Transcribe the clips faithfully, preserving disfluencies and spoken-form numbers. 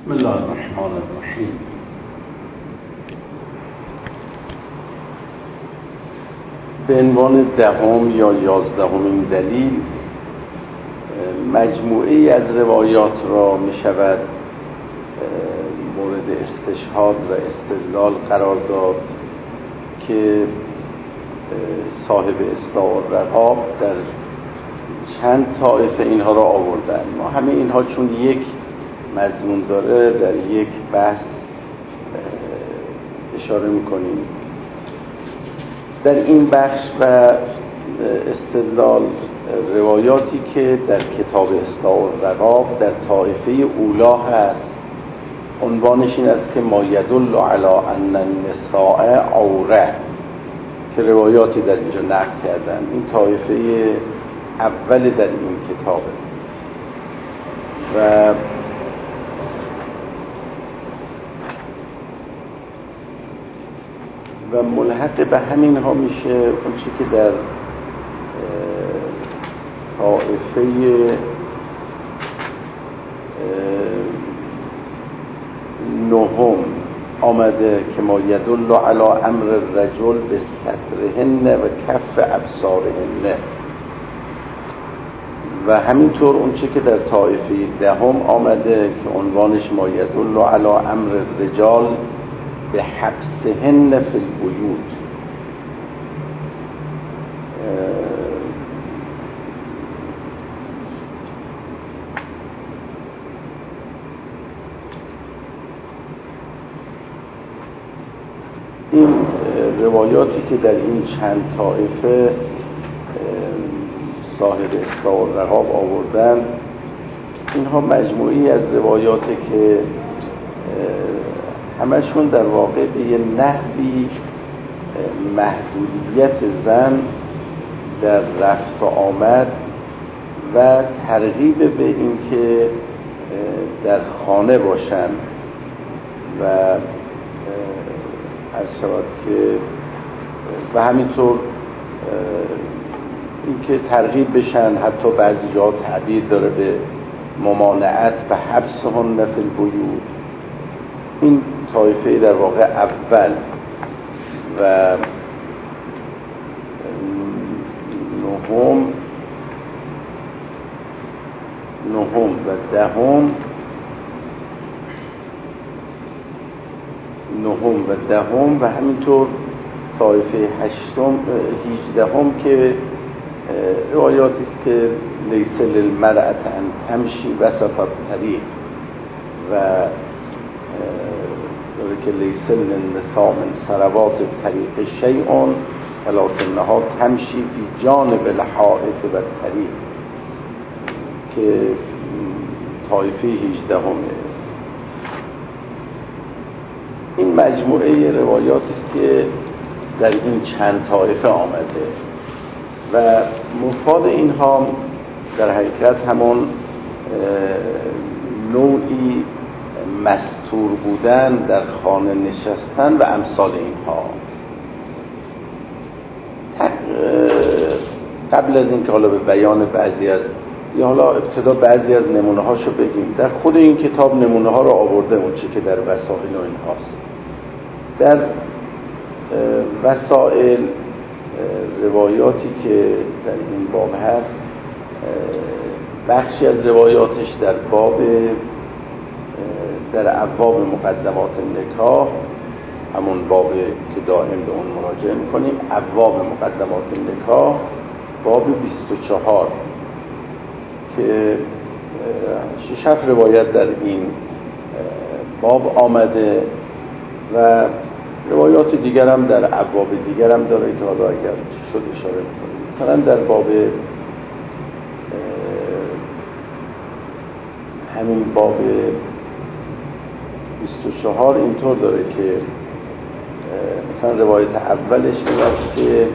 بسم الله الرحمن الرحیم. به عنوان دهم یا یازدهمین دلیل مجموعه‌ای از روایات را می شود مورد استشهاد و استدلال قرار داد که صاحب اصلاح الرقاب در چند طایفه اینها را آوردن. ما همه اینها چون یک مضمون داره در یک بحث اشاره میکنیم. در این بخش و استدلال روایاتی که در کتاب اصلاح الرقاب در طایفه اولا هست، عنوانش این است که ما یدل علی ان النساء عوره، که روایاتی در اینجا نقل کردن. این طایفه اول در این کتابه و و ملحق به همین ها میشه اون چی که در طائفه نهم آمده که ما یدل علی امر الرجل به سترهن و کف ابصارهن، و همینطور اون چی که در طائفه دهم آمده که عنوانش ما یدل علی امر الرجال به حبسهن فی البیوت. این روایاتی که در این چند طایفه صاحب اصلاح الرقاب آوردن، اینها مجموعی از روایاتی که همشون در واقع به یه نحوی محدودیت زن در رفت و آمد و ترغیب به این که در خانه باشن و عرض شود که و همینطور این که ترغیب بشن، حتی بعضی جا تعبیر داره به ممانعت و حبسهن فی البیوت. این طایفه در واقع اول و نهم نهم و دهم نهم و دهم و همینطور طایفه هشتم هیجدهم که روایاتی است که لیس للمرأة ان تمشی وسط الطریق و داره که لیس للنساء من ثروات الطریق شیء ولکنها تمشی فی جانب الحائط و الطریق، که طایفه هیجدهمه. این مجموعه روایاتی است که در این چند طایفه آمده و مفاد اینها در حقیقت همون نوعی مستور بودن، در خانه نشستن و امثال اینها. قبل از اینکه حالا به بیان بعضی از یا حالا ابتدا بعضی از نمونه هاشو بگیم، در خود این کتاب نمونه ها رو آورده، اون چه که در وسائل و اینهاست. در وسائل روایاتی که در این باب هست، بخشی از روایاتش در باب در ابواب مقدمات نکاح، همون باب که دائم به اون مراجعه میکنیم، ابواب مقدمات نکاح، باب بیست و چهار که شش هفت روایت در این باب آمده و روایات دیگر هم در ابواب دیگر هم داره که حالا اگر شد اشاره میکنیم. مثلا در باب همین باب بیست و چهار اینطور داره که مثلا روایت اولش میاد که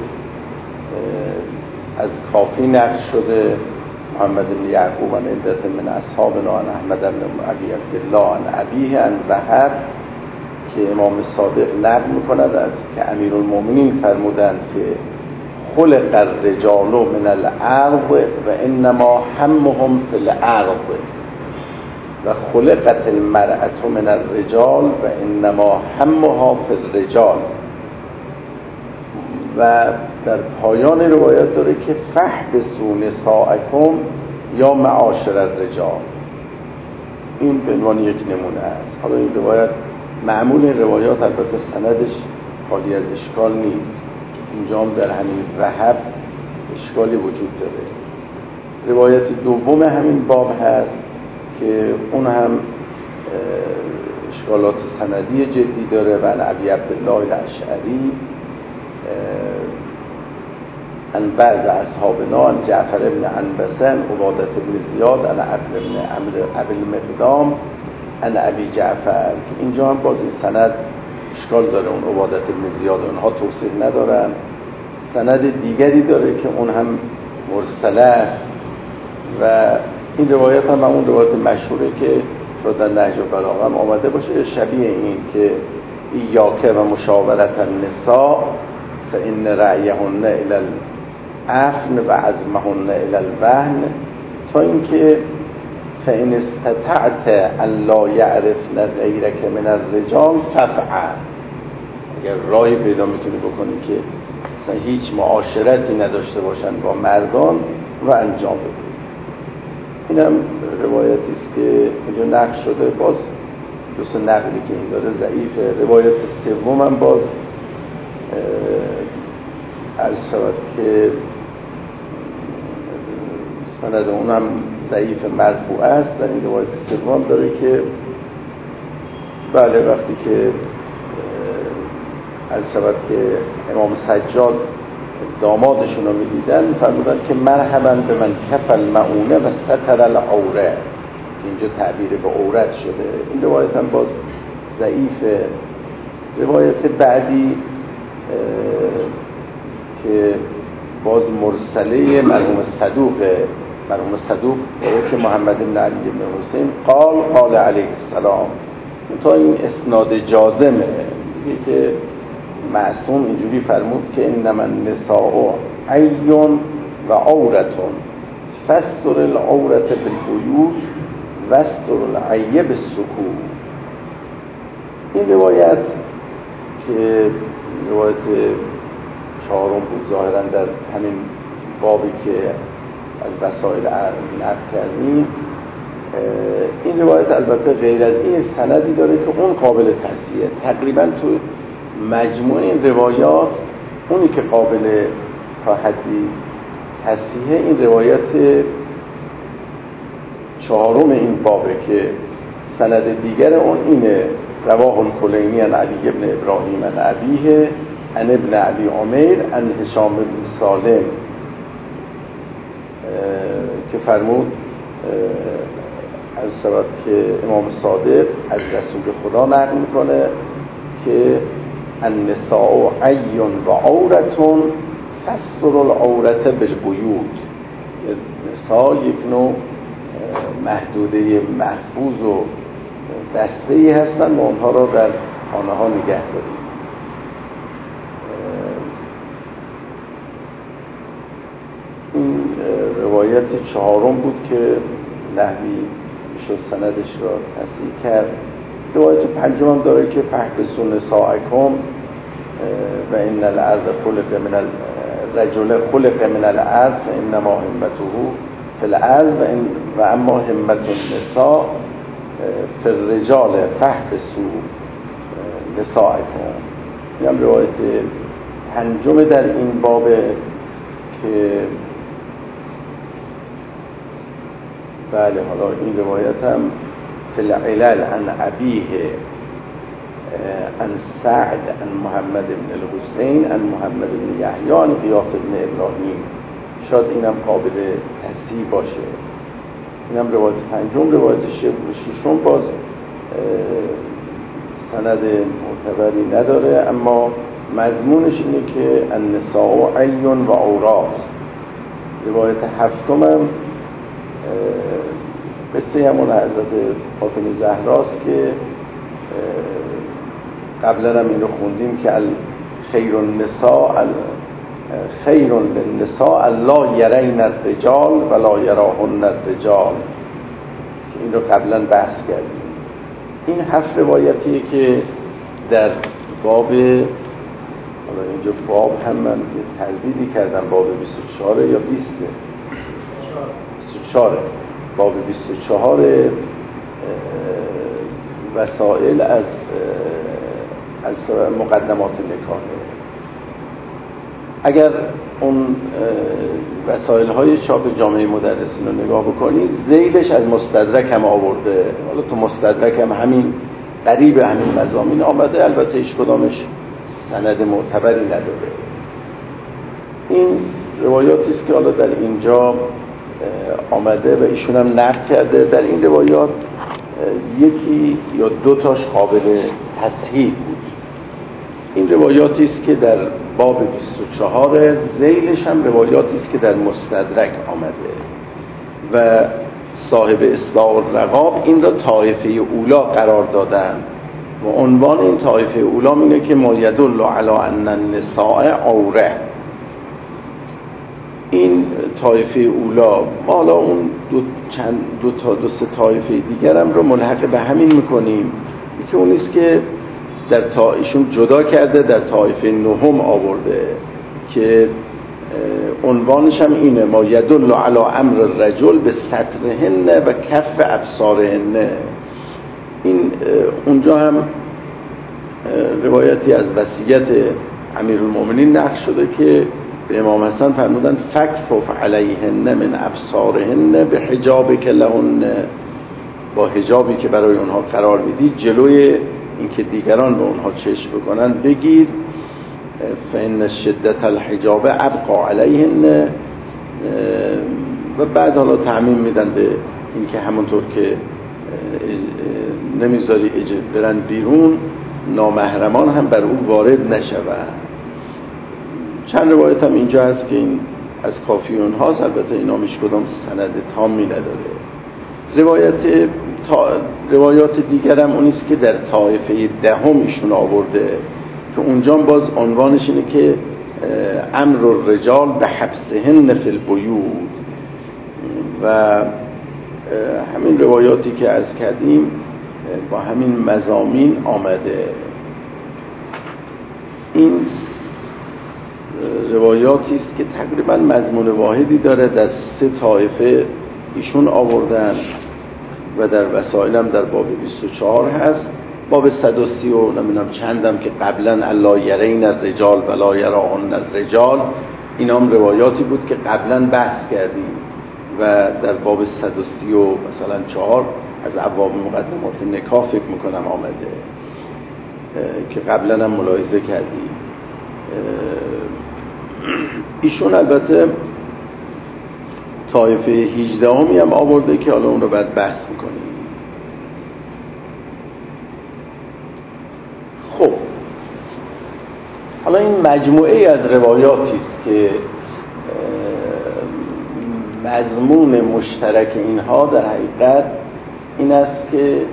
از کافی نقل شده محمد بن یعقوب عن عدة من اصحابنا عن احمد بن ابی عبدالله عن ابیه عن وهب، که امام صادق نقل میکند از که امیرالمومنین فرمودند که خلق الرجال من الارض و انما همهم فی الارض، و خلقت المرأة من الرجال و انما همها فی الرجال. و در پایان روایت داره که فاحبسوا نساءکم یا معاشر الرجال. این به عنوان یک نمونه است. حالا این روایت معمول این روایات البته سندش خالی از اشکال نیست، اینجا هم در همین وهب اشکالی وجود داره. روایت دوم همین باب هست که اون هم اشکالات سندی جدی داره. و عن ابی عبدالله الاشعری عن بعض اصحابنا عن جعفر بن عنبسه عن عبادة بن زیاد عن عبد بن عمرو ابی المقدام عن ابی جعفر. اینجا هم باز این سند اشکال داره، اون عبادة بن زیاد اونها توصیح ندارن. سند دیگری داره که اون هم مرسله است و این روایت هم اون روایت مشهوره که شاید در نهج البلاغه هم آمده باشه، شبیه این که ایاک و مشاورت النساء فإن رأیهن الی العفن و عزمهن الی الوهن، تا اینکه فإن استطعت ان لا یعرفن غیرک من الرجال فافعل. اگر راهی پیدا میتونی بکنی که مثلا هیچ معاشرتی نداشته باشن با مردان رو انجام بده. این هم روایتی است که اینجا نقل شده، باز دوست نقلی که این داره ضعیفه. روایت سوم هم باز عرض شود که سند اونم ضعیف مرفوع است. در این روایت سوم داره که بله وقتی که عرض شود که امام سجاد دامادشون رو می‌دیدن فرمودن که مرحبا به من کفل معونه و ستر العوره. اینجا تعبیر به عورت شده. این روایت هم باز ضعیفه. روایت بعدی که باز مرسله مرحوم صدوق مرحوم صدوق که محمد بن علی بن حسین قال قال علیه السلام، تا این اسناد جازمه میگه که معصوم اینجوری فرمود که انما النساء عیون و عورتون فاستر العورت بالبیوت واستر العیب بالسکون. این روایت که روایت چهارم بود ظاهرا در همین بابی که از وسائل نقل کردیم. این روایت البته غیر از این سندی داره که اون قابل تصحیحه. تقریبا تو مجموع این روایات اونی که قابل تا حدی تصحیحه این روایت چهارم این بابه که سند دیگر اون اینه رواه الکلینی عن علی بن ابراهیم عن ابیه عن ابن ابی عمیر عن هشام بن سالم که فرمود از سبب که امام صادق از رسول خدا نقل میکنه که النساء عیون و عورتون فاستر العورت بالبیوت. نساء یک نوع محدوده محفوظ و بسته‌ای هستن و اونها را در خانه ها نگه دارید. این روایت چهارم بود که نحوی شد سندش را تصحیح کرد. روایت پنجم هم داره که فاحبسوا نساءکم و ان الارض خلق من الرجل خلق من الارض فانما همته فی الارض و, و اما همت النساء فی الرجال فاحبسوا نساءکم. این هم روایت پنجم در این باب که بله حالا این روایت هم فی العلل عن ابیه عن سعد عن محمد بن الحسین عن محمد بن یحیی عن قیاس بن ابراهیم. شاید اینم قابل تصحیح باشه. اینم روایت پنجم. روایت ششم باز سند معتبری نداره اما مضمونش اینه که النساء عیون و عورات. روایت هفتم هم قصه همون حضرت فاطمه زهراست که قبلا هم این رو خوندیم که خیر النساء خیر للنساء لا یرین الرجال ولا یراهن الرجال، که این رو قبلا بحث کردیم. این هفت روایتیه که در باب، حالا اینجا باب هم من تردیدی کردم، باب بیست و چهار یا بیست بیست و چهار، باب بیست و چهار وسائل از از مقدمات نکاح. اگر اون وسایل های چاپ جامعه مدرسین رو نگاه بکنید، ذیلش از مستدرک هم آورده. حالا تو مستدرک هم همین قریب همین مضامین آمده، البته هیچ کدامش سند معتبری نداره. این روایاتی است که حالا در اینجا آمده و ایشون هم نقل کرده. در این روایات یکی یا دو تاش قابل تصحیح بود. این روایاتی است که در باب بیست و چهار، ذیلش هم روایاتی است که در مستدرک آمده و صاحب اصلاح الرقاب این را طایفه اولا قرار دادن و عنوان این طایفه اولا اینه که ما یدل علی ان النساء عوره. این طایفه اولا، ما حالا اون دو, چند دو تا دو سه طایفه دیگر هم رو ملحق به همین میکنیم. یکی اون است که در تا ایشون جدا کرده، در طایفه نهم آورده که عنوانش هم اینه ما یدل علی امر الرجل به سترهن و کف ابصارهن. این اونجا هم روایتی از وصیت امیرالمومنین نقل شده که به امام حسن فرمودن فکفف علیهن من ابصارهن به حجاب که لهن، با حجابی که برای اونها قرار میدی جلوی اینکه دیگران به اونها چشم بکنن بگیر. فإن شدت الحجاب ابقا علیهن. و بعد حالا تعمیم میدن به اینکه همونطور که نمیذاری برن بیرون، نامحرمان هم بر اون وارد نشوند. چند روایت هم اینجا هست که این از کافیون هاست، البته اینا هیچ کدام سند تامی نداره. روایت تا... روایات دیگر هم اونیست که در طایفه دهم ایشون آورده که اونجا باز عنوانش اینه که امر الرجال به حبسهن فی البیوت. و همین روایاتی که عرض کردیم با همین مضامین آمده. این روایاتی است که تقریبا مضمون واحدی داره، در سه طایفه ایشون آوردن و در وسائل هم در باب بیست و چهار هست. باب صد و سی و نمیدونم چندم که قبلا الا یرین الرجال ولا یراهن الرجال، این هم روایاتی بود که قبلا بحث کردیم و در باب صد و سی و مثلا چهار از ابواب مقدمات نکاح فکر میکنم آمده که قبلا هم ملاحظه کردیم. ایشون البته طایفه هجدهمی هم آورده که حالا اون رو بعد بحث میکنیم. خب حالا این مجموعه از روایاتی است که مضمون مشترک اینها در حقیقت این است که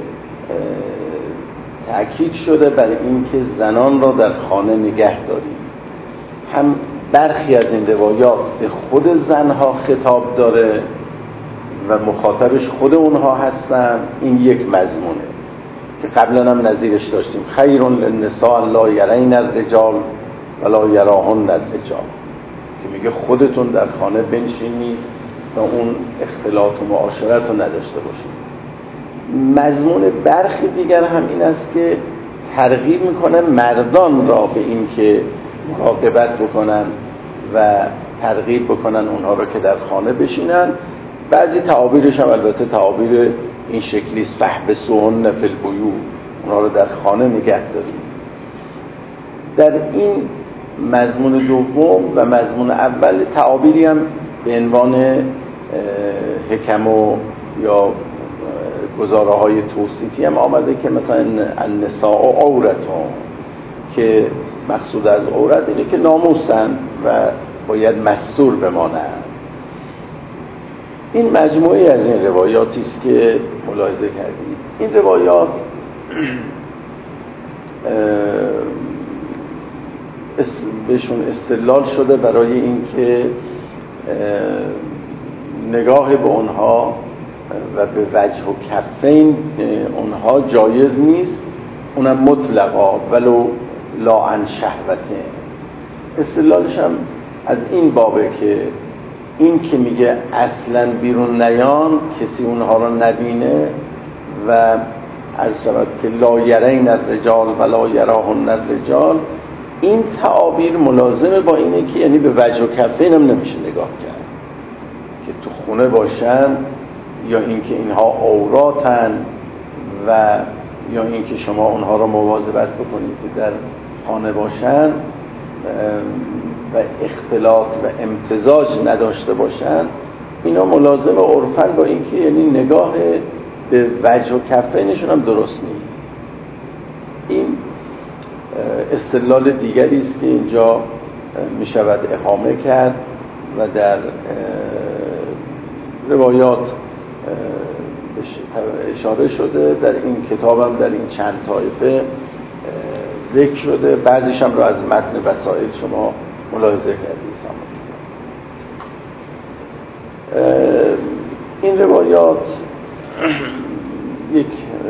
تأکید شده بر این که زنان را در خانه نگه داریم. هم برخی از این روایات به خود زنها خطاب داره و مخاطبش خود اونها هستن. این یک مضمونه که قبلا هم نظیرش داشتیم، خیر للنساء لا یرین الرجال ولا یراهن الرجال، که میگه خودتون در خانه بنشینید و اون اختلاط و معاشرت رو نداشته باشید. مضمون برخی دیگر هم این است که ترغیب میکنه مردان را به این که مراقبت بکنن و ترغیب بکنن اونها را که در خانه بشینن. بعضی تعابیرش هم البته تعابیر این شکلی است، فاحبسوهن فی البیوت، اونها را در خانه نگه دارید. در این مضمون دوم و مضمون اول تعابیری هم به عنوان حکم و یا گزاره های توصیفی هم آمده که مثلا النساء عورتون، که مقصود از عورت اینه که ناموسن و باید مستور بمانند. این مجموعه از این روایاتی است که ملاحظه کردید. این روایات بهشون استدلال شده برای اینکه نگاه به اونها و به وجه و کفین اونها جایز نیست، اونم مطلقا ولو لا عن شهوته. استدلالش هم از این بابه که این که میگه اصلا بیرون نیان کسی اونها رو نبینه و از شود که لا یرین الرجال و لا یراهن الرجال، این تعابیر ملازمه با اینه که یعنی به وجه و کفین هم نمیشه نگاه کرد که تو خونه باشن، یا اینکه اینها عوراتن و یا اینکه شما اونها رو مواظبت بکنید که در خانه باشن و اختلاط و امتزاج نداشته باشن. اینا ملازم عرفن با اینکه یعنی نگاه به وجه و کفینشون هم درست نیست. این استدلال دیگری است که اینجا می شود اقامه کرد و در روایات اشاره شده، در این کتاب هم در این چند طایفه ذکر شده، بعضیش هم رو از متن وسائل شما ملاحظه کردید. این روایات یک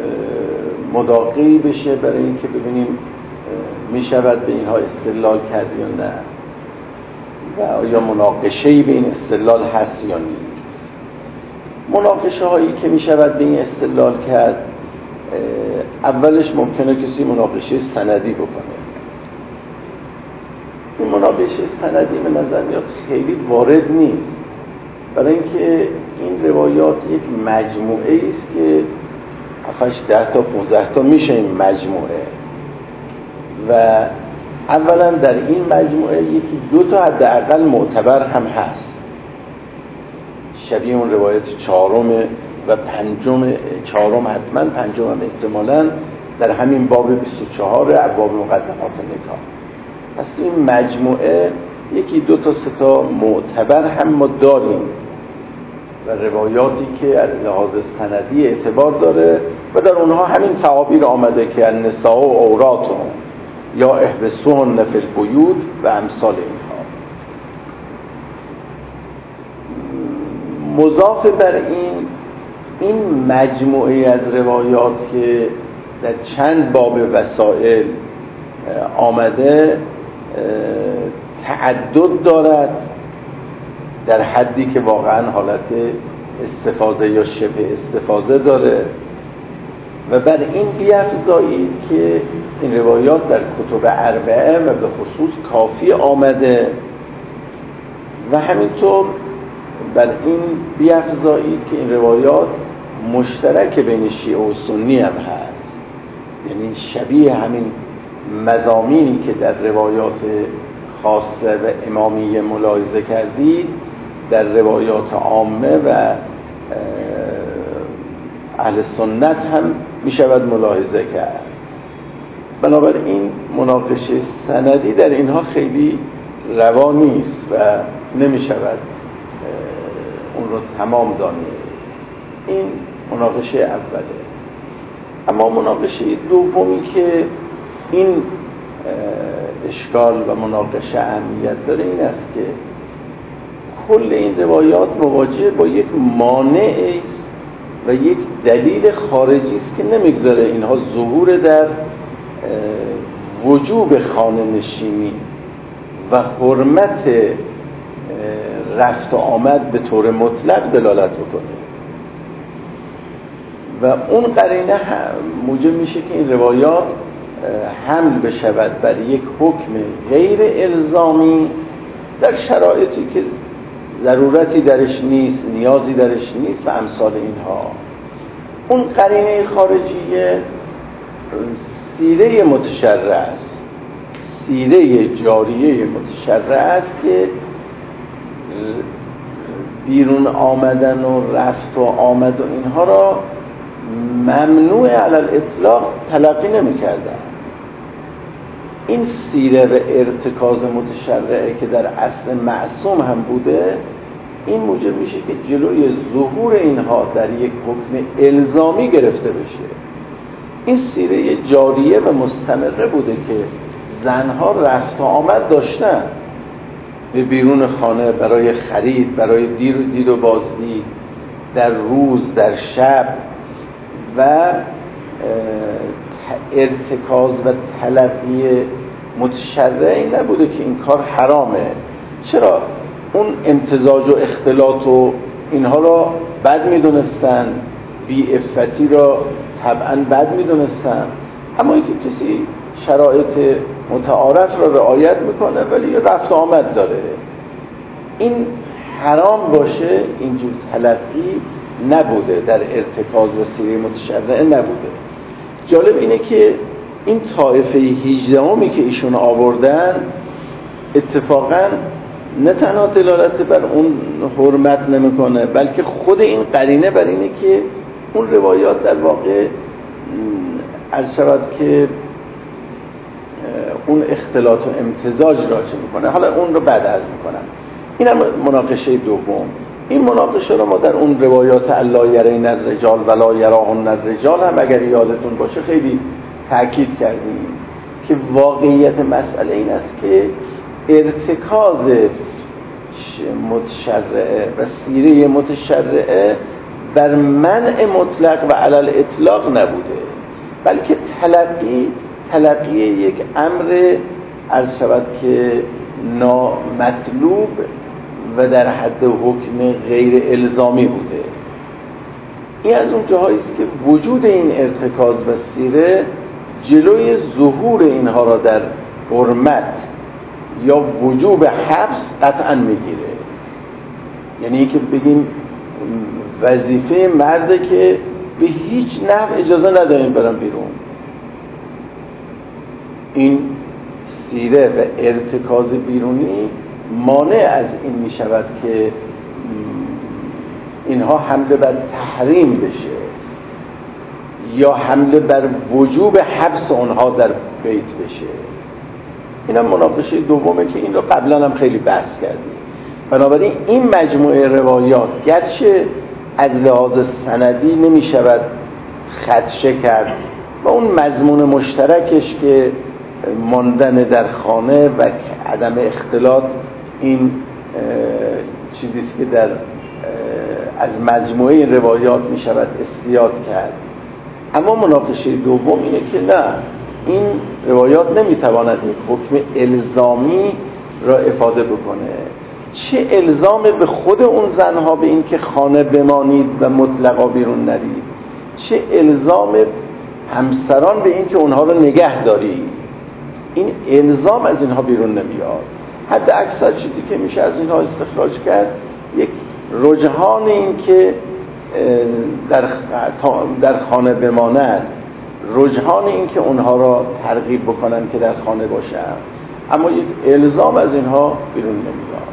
مداقی بشه برای اینکه ببینیم می شود به اینها استدلال کرد یا نه و آیا مناقشه‌ای به این استدلال هست یا نیست. مناقشه هایی که می شود به این استدلال کرد، اولش ممکنه کسی مناقشه سندی بکنه. این مناقشه سندی به نظر میاد خیلی وارد نیست، برای اینکه این روایات یک مجموعه است که هفتش ده تا پونزده تا میشه این مجموعه، و اولا در این مجموعه یکی دو تا حداقل معتبر هم هست، شبیه اون روایت چهارم و پنجم، چهارم حتما، پنجم هم احتمالاً در همین باب بیست و چهار ابواب مقدمات نکاح. پس این مجموعه یکی دو تا سه تا معتبر هم ما داریم و روایاتی که از لحاظ سندی اعتبار داره و در اونها همین تعابیر آمده که النساء و عوراتون یا احبسوهن فی البیوت و امثال اینها. مضاف بر این، این مجموعه از روایات که در چند باب وسائل آمده تعدد دارد در حدی که واقعا حالت استفاضه یا شبه استفاضه داره، و بر این بیفزایید که این روایات در کتب اربعه و به خصوص کافی آمده، و همینطور بر این بیفزایید که این روایات مشترک بین شیعه و سنی هم هست، یعنی شبیه همین مضامینی که در روایات خاصه و امامیه ملاحظه کردید در روایات عامه و اهل سنت هم می شود ملاحظه کرد. بنابراین مناقشه سندی در اینها خیلی روا نیست و نمی شود اون رو تمام دانید. این مناقشه اوله. اما مناقشه دومی که این اشکال و مناقشه اهمیت داره این است که کل این روایات مواجه با یک مانع است و یک دلیل خارجی است که نمیگذاره اینها ظهور در وجوب خانه نشینی و حرمت رفت و آمد به طور مطلق دلالت بکنه، و اون قرینه موجب میشه که این روایات حمل بشود بر یک حکم غیر الزامی در شرایطی که ضرورتی درش نیست، نیازی درش نیست و امثال اینها. اون قرینه خارجیه سیره متشرع است، سیره جاریه متشرع است که بیرون آمدن و رفت و آمد و اینها را ممنوع علی الاطلاق تلقی نمی کردن. این سیره و ارتکاز متشرعه که در اصل معصوم هم بوده، این موجب میشه که جلوی ظهور اینها در یک حکم الزامی گرفته بشه. این سیره جاریه و مستمره بوده که زنها رفت و آمد داشتن به بیرون خانه برای خرید، برای دید و بازدید در روز، در شب و ارتکاز و تلقی متشرع نبوده که این کار حرامه. چرا؟ اون امتزاج و اختلاط و اینها را بد میدونستن، بی عفتی را طبعا بد میدونستن، اما اینکه کسی شرایط متعارف را رعایت میکنه ولی رفت آمد داره، این حرام باشه اینجور تلقی نبوده، در ارتکاز و سیره متشرعه نبوده. جالب اینه که این طایفه هجدهمی که ایشون آوردن اتفاقا نه تنها دلالت بر اون حرمت نمیکنه، بلکه خود این قرینه بر اینه که اون روایات در واقع عرض شود که اون اختلاط و امتزاج راجع میکنه. حالا اون رو بعد عرض میکنم. این هم مناقشه دوم. این مناقشه رو ما در اون روایات الا یرین الرجال ولا یراهن الرجال هم اگر یادتون باشه خیلی تاکید کردیم که واقعیت مسئله این است که ارتکاز متشرعه و سیره متشرعه بر منع مطلق و علل اطلاق نبوده، بلکه تلقی تلقی یک امر عرض شود که نامطلوب و در حد حکم غیر الزامی بوده. این از اون جاهایی است که وجود این ارتکاز و سیره جلوی ظهور اینها را در حرمت یا وجوب حبس قطعا میگیره. یعنی که بگیم وظیفه مرده که به هیچ نحو اجازه نداریم برن بیرون. این سیره و ارتکاز بیرونی مانع از این می شود که اینها حمله بر تحریم بشه یا حمله بر وجوب حبس اونها در بیت بشه. این هم مناقشه دومه که این رو قبلا هم خیلی بحث کردیم. بنابراین این مجموعه روایات گرچه از لحاظ سندی نمی شود خدشه کرد و اون مضمون مشترکش که ماندن در خانه و عدم اختلاط این چیزیست که در از مجموعه روایات می شود استیاد کرد. اما مناقشه دوم اینه که نه، این روایات نمی تواند یک حکم الزامی را افاده بکنه. چه الزام به خود اون زنها به این که خانه بمانید و مطلقا بیرون نرید، چه الزام همسران به این که اونها رو نگه دارید. این الزام از اینها بیرون نمیاد. حد اکثر چیزی که میشه از اینها استخراج کرد یک رجحان این که در در خانه بمانند، رجحان این که اونها را ترغیب بکنن که در خانه باشن، اما یک الزام از اینها بیرون نمیاد.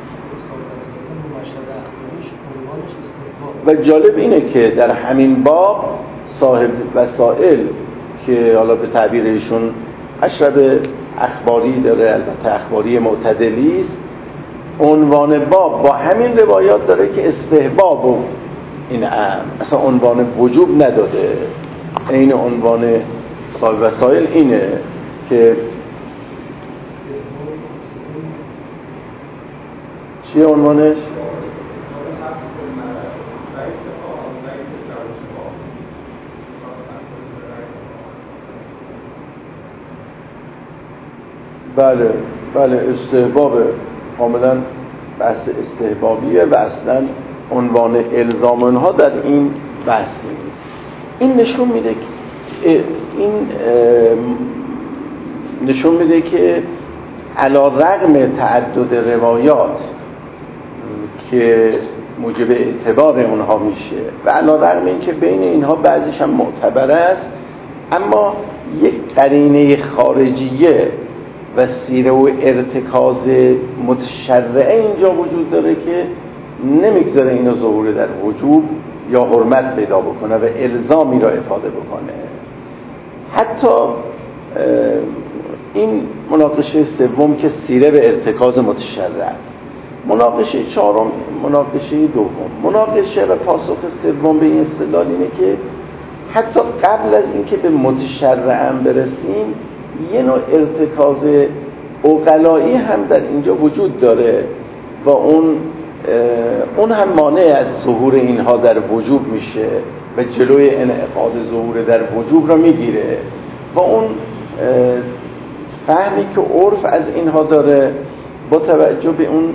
و جالب اینه که در همین باب صاحب وسائل که حالا به تعبیر ایشون اشرب اخباری داره، البته اخباری معتدلی است، عنوان باب با همین روایات داره که استحباب و این ام اصلا عنوان وجوب نداده. این عنوان صاحب وسائل اینه که چیه عنوانش؟ بله بله استحباب، کاملا بحث استحبابیه و اصلا عنوان الزام اونها در این بحث میگه. این نشون میده که این نشون میده که علی رغم تعدد روایات که موجب اعتبار اونها میشه و علی رغم این که بین اینها بعضیش هم معتبر است، اما یک قرینه خارجیه و سیره و ارتکاز متشرعه اینجا وجود داره که نمیگذاره اینو ظهور در وجوب یا حرمت پیدا بکنه و الزامی را افاده بکنه. حتی این مناقشه سوم که سیره و ارتکاز متشرع است. مناقشه چهارم، مناقشه دوم، مناقشه و پاسخ سوم به این استدلال اینه که حتی قبل از اینکه به متشرع هم برسیم یه نوع ارتکاز عقلایی هم در اینجا وجود داره و اون اون هم مانع از ظهور اینها در وجوب میشه و جلوی انعقاد ظهور در وجوب را میگیره. با اون فهمی که عرف از اینها داره، با توجه به اون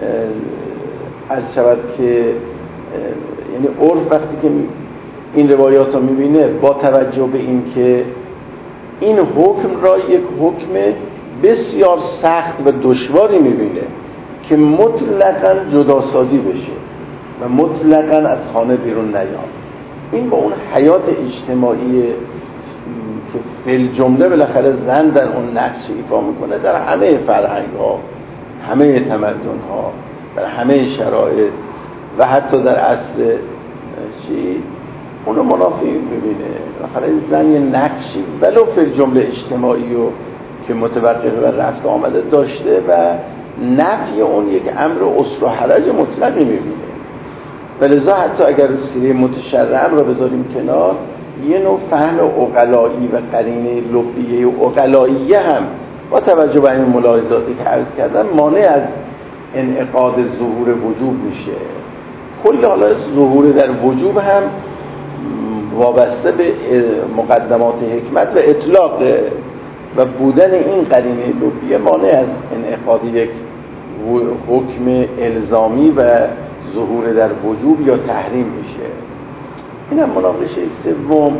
از شود که یعنی عرف وقتی که این روایات رو میبینه با توجه به این که این حکم را یک حکم بسیار سخت و دشواری میبینه که مطلقاً جداسازی بشه و مطلقاً از خانه بیرون نیاد. این با اون حیات اجتماعی که فی جمله بالاخره زن در اون نقش ایفا میکنه در همه فرهنگ ها، همه تمدن ها، در همه شرایط و حتی در عصر چی اونو منافی میبینه. بالاخره زن یه نقشی ولو فی جمله اجتماعی و که متوقف و رفت آمده داشته و نفی اون یک امر اسر و حرج مطلقی میبینه. ولذا حتی اگر سیره متشرع را بذاریم کنار، یه نوع فهم عقلایی و قرینه لبیه و عقلاییه هم با توجه به این ملاحظاتی که عرض کردم مانع از انعقاد ظهور وجوب میشه. کل حالا ظهور در وجوب هم وابسته به مقدمات حکمت و اطلاق و بودن این قرینه لبیه مانع از انعقاد یک حکم الزامی و ظهور در وجوب یا تحریم میشه. این هم مناقشه سوم.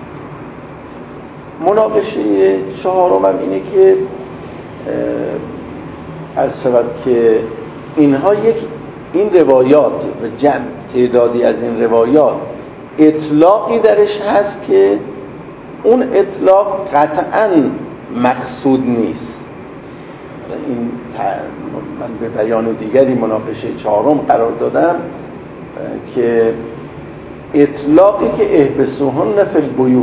مناقشه چهارم هم اینه که از شود که اینها یک این روایات و جمع تعدادی از این روایات اطلاقی درش هست که اون اطلاق قطعاً مقصود نیست. این من به بیان دیگری مناقشه چهارم قرار دادم که اطلاقی که احبسوهن فی البیوت،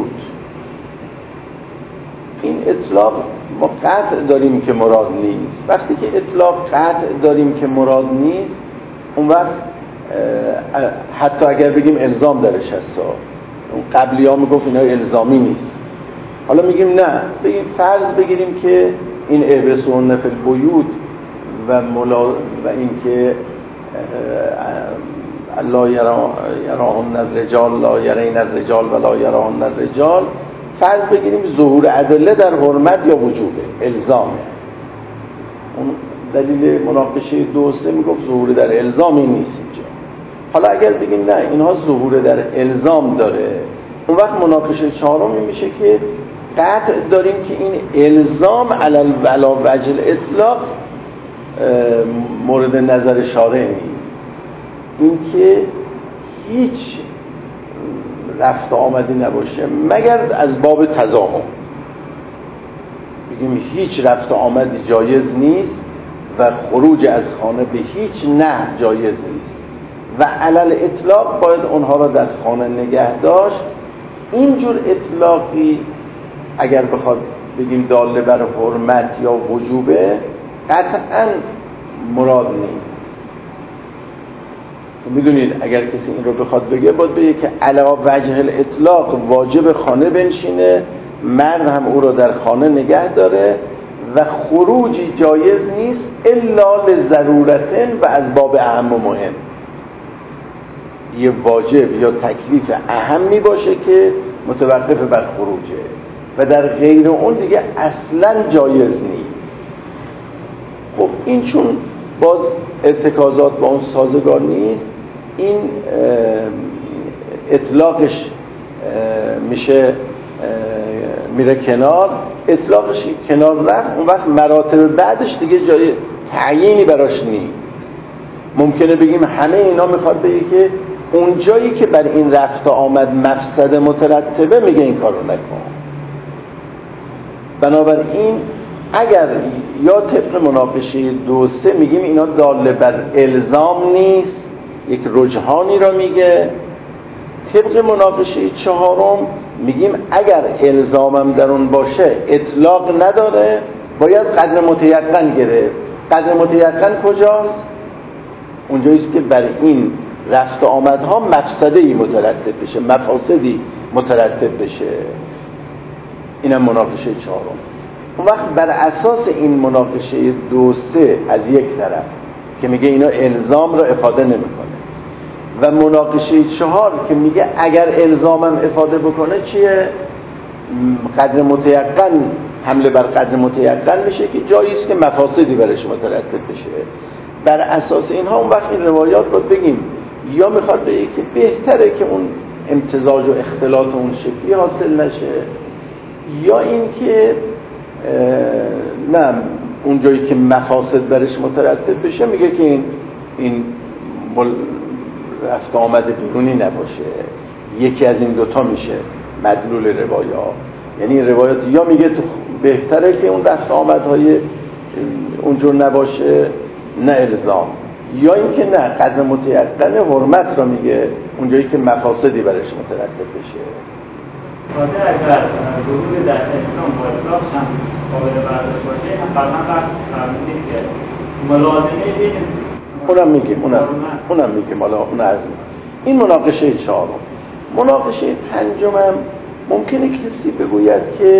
این اطلاق ما قطع داریم که مراد نیست. وقتی که اطلاق قطع داریم که مراد نیست، اون وقت حتی اگر بگیم الزام درش هست، اون قبلی ها میگفت اینا الزامی نیست، حالا میگیم نه، بگیم فرض بگیریم که این احبسوهن فی البیوت و ملا و این که لا یراهن الرجال لا یرین الرجال ولا یراهن الرجال، فرض بگیریم ظهور ادله در حرمت یا وجوبه، الزامه. اون دلیل مناقشه دو سه میگفت ظهور در الزامی نیست اینجا. حالا اگر بگیم نه اینها ظهور در الزام داره، اون وقت مناقشه چهارمی میشه که قطع داریم که این الزام علی ولا وجه الاطلاق مورد نظر شارع نیست. این که هیچ رفت آمدی نباشه مگر از باب تضامن، بگیم هیچ رفت آمدی جایز نیست و خروج از خانه به هیچ نحو جایز نیست و علل اطلاق باید اونها را در خانه نگه داشت. اینجور اطلاقی اگر بخواد بگیم داله بر حرمت یا وجوبه قطعاً مراد نیست. میدونید اگر کسی این رو بخواد بگه باید بگه که علاوه وجه الاطلاق واجب خانه بنشینه، مرد هم او رو در خانه نگه داره و خروجی جایز نیست الا لضرورتن و از باب اهم و مهم. یه واجب یا تکلیف اهمی باشه که متوقف بر خروجه و در غیر اون دیگه اصلا جایز نیست. خب این چون باز ارتکازات با اون سازگار نیست، این اطلاقش میشه میره کنار، اطلاقش کنار رفت، اون وقت مراتب بعدش دیگه جای تعیینی براش نیست. ممکنه بگیم همه اینا میخواد بگه که اون جایی که بر این رفت آمد مفسده مترتبه میگه این کارو نکن. بنابراین اگر یا طبق مناقشه دو سه میگیم اینا داله بر الزام نیست، یک رجحانی را میگه، طبق مناقشه چهارم میگیم اگر الزامم در اون باشه اطلاق نداره، باید قدر متیقن گرفت. قدر متیقن کجاست؟ اونجاییست که بر این رفت آمدها مفسده‌ای مترتب بشه، مفاسدی مترتب بشه. اینم مناقشه چهارم. اون وقت بر اساس این مناقشه دو سه از یک طرف که میگه اینا الزام را افاده نمیکنه، و مناقشه چهار که میگه اگر الزامم افاده بکنه چیه؟ قدر متیقن، حمله بر قدر متیقن میشه که جایی است که مفاسدی برش مترتب بشه. بر اساس اینها اون وقت این روایات رو بگیم یا میخواد بگه که بهتره که اون امتزاج و اختلاط اون شکلی حاصل نشه، یا اینکه نه اون جایی که مفاسد برش مترتب بشه میگه که این این رفت آمد بیرونی نباشه. یکی از این دوتا میشه مدلول روایات. یعنی روایات یا میگه تو بهتره که اون رفت آمدهای اونجور نباشه، نه الزام، یا اینکه نه قدر متیقن حرمت را میگه اونجایی که مفاسدی برش مترتب بشه. تازه اگر ورود در اسلام با اطلاق هم قابل برداشت باشه، هم قبلا بحث فرمودید که ملازمه بین اونم میگیم اونم اونم میگیم حالا اون عرض میگیم. این مناقشه چهارم. مناقشه پنجمم ممکنه کسی بگوید که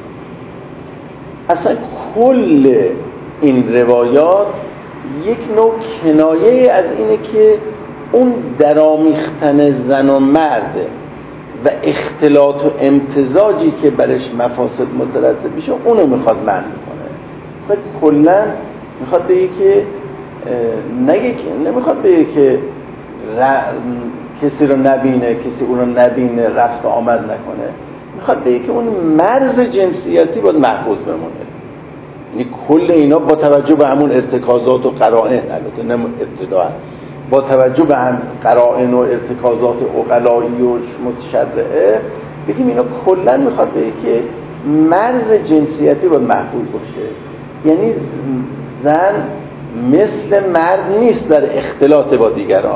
اصلا کل این روایات یک نوع کنایه از اینه که اون درامیختن زن و مرد و اختلاط و امتزاجی که برش مفاسد مترتب میشه اونو میخواد منع کنه. اصلا کلا میخواد بگه که نگه که نمیخواد بگه که ر... کسی رو نبینه، کسی اون رو نبینه، رفت و آمد نکنه. میخواد بگه که اون مرز جنسیتی باید محفوظ بمونه. یعنی کل اینا با توجه به همون ارتکازات و قرائن، البته نه ابتداء، با توجه به هم قرائن و ارتکازات عقلایی و متشرعه، بگیم اینا کلا میخواد بگه که مرز جنسیتی باید محفوظ باشه. یعنی زن مثل مرد نیست در اختلاط با دیگران،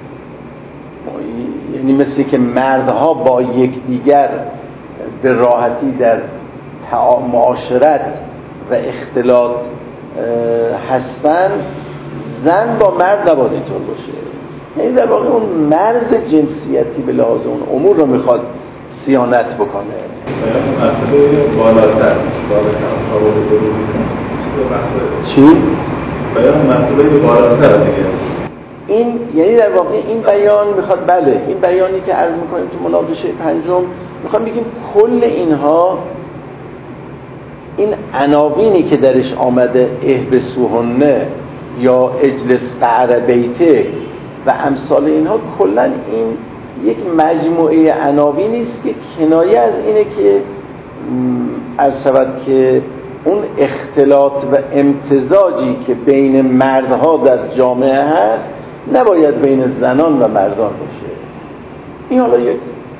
یعنی مثل که مردها با یکدیگر به راحتی در معاشرت و اختلاط هستن، زن با مرد نباید اینطور باشه. یعنی در واقع اون مرز جنسیتی به لحاظ اون امور رو میخواد صیانت بکنه. بالاتر چی؟ بیان مرتبه بالاتر دیگه. این یعنی در واقع این بیان میخواد، بله این بیانی که عرض میکنیم تو مناقشه پنجم، میخوام بگیم کل اینها، این عناوینی که درش آمده احبسوهن یا اجلس قعر بیته و امثال اینها، کلا این یک مجموعه عناوینی است که کنایه از اینه که عرض شود که اون اختلاط و امتزاجی که بین مردها در جامعه هست نباید بین زنان و مردان باشه. این حالا یک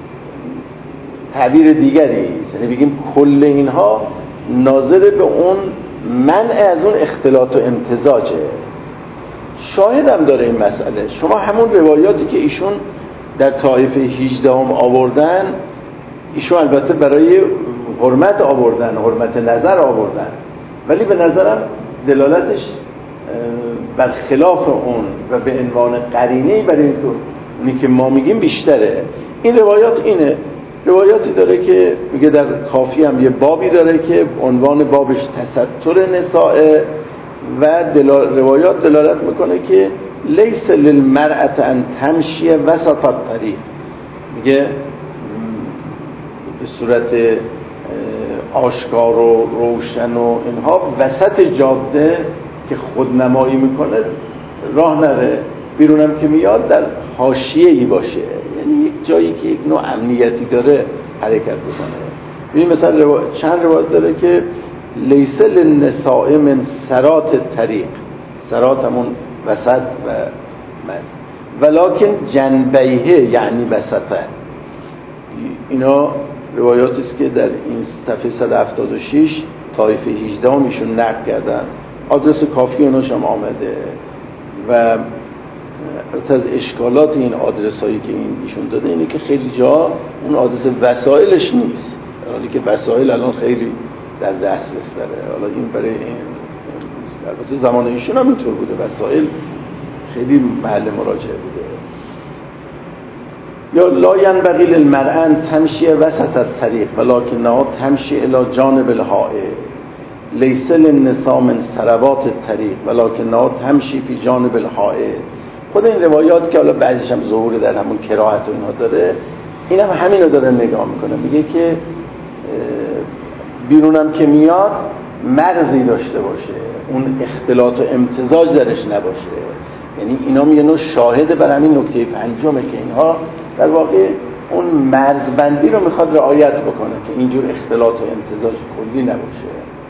تعبیر دیگری است، یعنی بگیم کل اینها ناظر به اون منع از اون اختلاط و امتزاجه. شاهد هم داره این مسئله. شما همون روایاتی که ایشون در طایفه هجدهم آوردن، ایشون البته برای حرمت آوردن، حرمت نظر آوردن، ولی به نظرم دلالتش بر خلاف اون و به عنوان قرینه‌ای برای این تو اونی که ما میگیم بیشتره. این روایات اینه، روایاتی داره که میگه در کافی هم یه بابی داره که عنوان بابش تستر نساء، و دلال روایات دلالت میکنه که لیس للمرأة ان تمشی وسط الطریق، میگه به صورت آشکار و روشن و اینها وسط جاده که خودنمایی میکنه راه نره، بیرونم که میاد در حاشیه‌ای باشه، یعنی یک جایی که یک نوع امنیتی داره حرکت بکنه. ببین مثلا رو... چند روایت داره که لیس للنساء من سرات الطریق، سرات همون وسط و من، ولکن جنبیه یعنی وسطه. اینا روایاتی است که در این صفحه صد و هفتاد و شش طایفه هجدهم ایشون نقل کردن. آدرس کافی اوناش هم آمده و از اشکالات این آدرس هایی که این ایشون داده اینه که خیلی جا اون آدرس وسایلش نیست، حالی که وسایل الان خیلی در دسترس داره. حالا این برای این البته زمان ایشون هم اینطور بوده، وسایل خیلی محل مراجعه بوده. یا لا ینبغی للمرأة تمشی وسط الطریق ولکنها تمشی الی جانب الحائط، لیس للنساء من ثروات الطریق ولکنها تمشی فی جانب الحائط. خود این روایات که حالا بعضیش هم ظهور در همون کراهت و اینها داره، این هم همین رو داره نگاه میکنه، میگه که بیرونم که میاد مرزی داشته باشه، اون اختلاط و امتزاج درش نباشه. یعنی اینا میگه نوع شاهده بر همین نکته پنجمه که اینها در واقع اون مرزبندی رو میخواد رعایت بکنه که اینجور اختلاط و امتزاج کلی نباشه.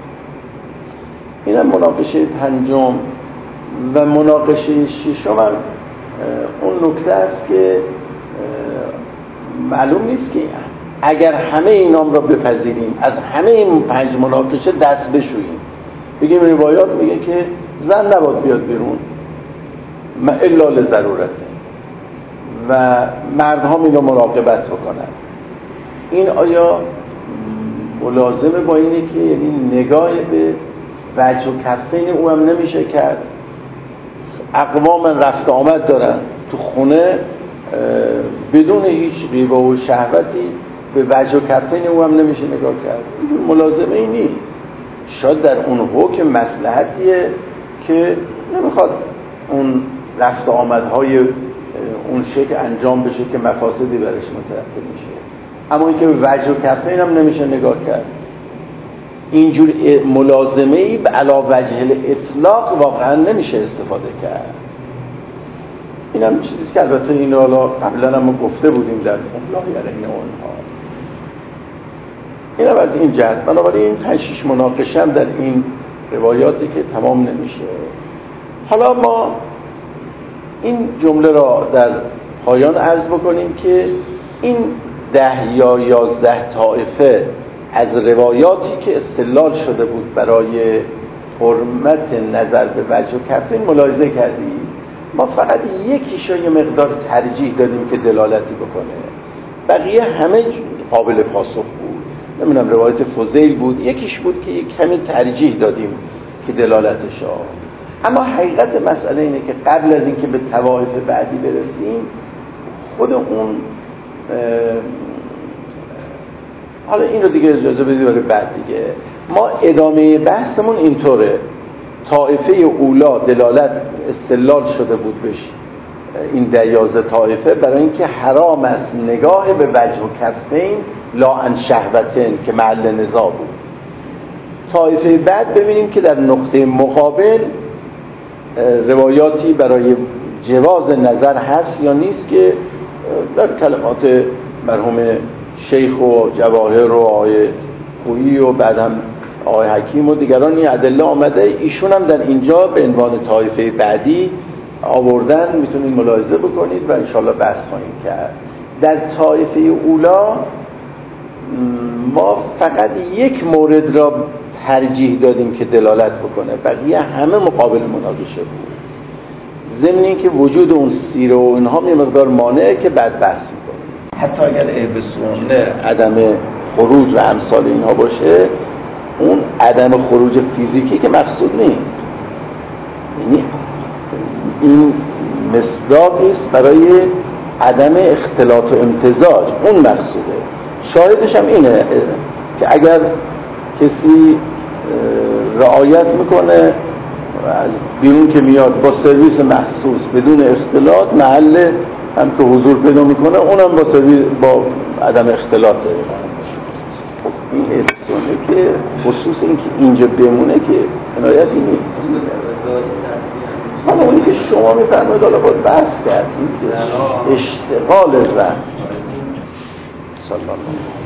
اینم مناقشه پنجم. و مناقشه ششم هم اون نکته است که معلوم نیست که اگر همه اینام را بپذیریم، از همه این پنج مناقشه دست بشوییم، بگیم روایات میگه که زن نباید بیاد بیرون الا لضرورت و مردها اینو مراقبت بکنن، این آیا ملازمه با اینه که یعنی نگاه به وجه و کفین او هم نمیشه کرد؟ اقوام رفت آمد دارن تو خونه بدون هیچ ریبه و شهوتی، به وجه و کفین او هم نمیشه نگاه کرد. این ملازمه ای نیست. شاید در اون حکم مصلحتیه که نمیخواد اون رفت آمدهای اون شکل انجام بشه که مفاسدی برش مترتب میشه، اما اینکه به وجه و کفین هم نمیشه نگاه کرد. اینجور ملازمه ای به علا وجه الاطلاق واقعا نمیشه استفاده کرد. این هم چیزیست که البته این رو حالا قبلا هم گفته بودیم در املاحی علیه اونها. این هم از این جهت. بنابراین این تشیش مناقشه هم در این روایاتی که تمام نمیشه. حالا ما این جمله را در پایان عرض بکنیم که این ده یا یازده طائفه از روایاتی که استدلال شده بود برای حرمت نظر به وجه و کفین ملاحظه کردیم. ما فقط یکیشو یه مقدار ترجیح دادیم که دلالتی بکنه، بقیه همه قابل پاسخ بود. نمیدونم روایت فضیل بود، یکیش بود که یک کمی ترجیح دادیم که دلالتش ها. اما حقیقت مسئله اینه که قبل از اینکه به طوائف بعدی برسیم، خود اون حالا این رو دیگه اجازه بدید برای بعد دیگه. ما ادامه بحثمون اینطوره: طائفه اولا دلالت استدلال شده بود بش این دیازه طائفه برای اینکه حرام است نگاه به وجه و کفین لا عن شهوتین که محل نزاع بود. طائفه بعد ببینیم که در نقطه مقابل روایاتی برای جواز نظر هست یا نیست که در کلمات مرحوم شیخ و جواهر و آقای خویی و بعد هم آقای حکیم و دیگران این ادله آمده. ایشون هم در اینجا به عنوان طایفه بعدی آوردن، میتونید ملاحظه بکنید و انشالله بحث خواهیم کرد. در طایفه اولا ما فقط یک مورد را ترجیح دادیم که دلالت بکنه، بقیه همه مقابل مناقشه بود، ضمن اینکه وجود اون سیره و اینها یه مقدار مانعه که بعد بحث میکنیم. حتی اگر عیب سنه عدم خروج و امثال اینها باشه، اون عدم خروج فیزیکی که مقصود نیست، یعنی این مصداقی است برای عدم اختلاط و امتزاج، اون مقصوده. شاهدش هم اینه که اگر کسی رعایت میکنه بیرون که میاد با سرویس مخصوص بدون اختلاط، محل هم که حضور پیدا میکنه اونم با سرویس با عدم اختلاطه. این احسانه که خصوص این که اینجا بمونه که عنایتی نیست. حالا اونی که شما میفرمایید حالا باید بحث کرد، این که اشتغال زن. صلی الله علیه